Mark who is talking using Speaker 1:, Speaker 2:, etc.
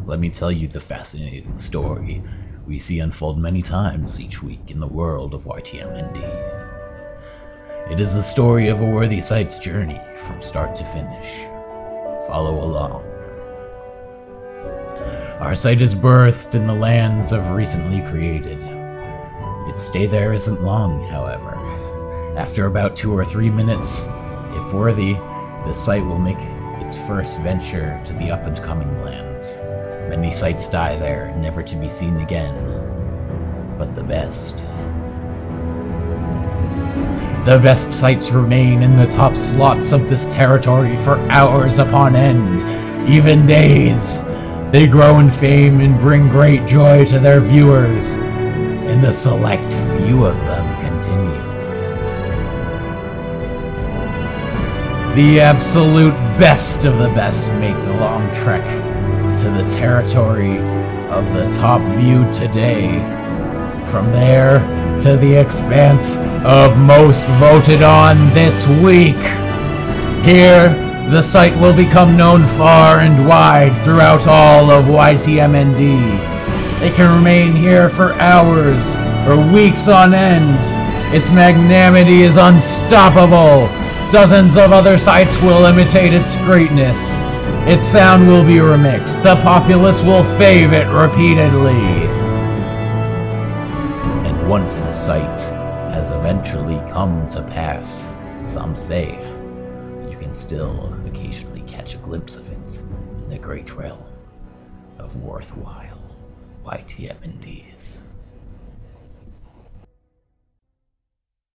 Speaker 1: let me tell you the fascinating story we see unfold many times each week in the world of YTMND. It is the story of a worthy site's journey from start to finish. Follow along. Our site is birthed in the lands of recently created. Its stay there isn't long, however. After about 2 or 3 minutes, if worthy, the site will make its first venture to the up-and-coming lands. Many sites die there, never to be seen again. But the best sites remain in the top slots of this territory for hours upon end, even days. They grow in fame and bring great joy to their viewers, and a select few of them continue. The absolute best of the best make the long trek to the territory of the top view today. From there to the expanse of most voted on this week. Here, the site will become known far and wide throughout all of YTMND. They can remain here for hours or weeks on end. Its magnanimity is unstoppable. Dozens of other sites will imitate its greatness. Its sound will be remixed. The populace will fave it repeatedly. And once the site has eventually come to pass, some say, you can still occasionally catch a glimpse of it in the great realm of worthwhile YTMNDs.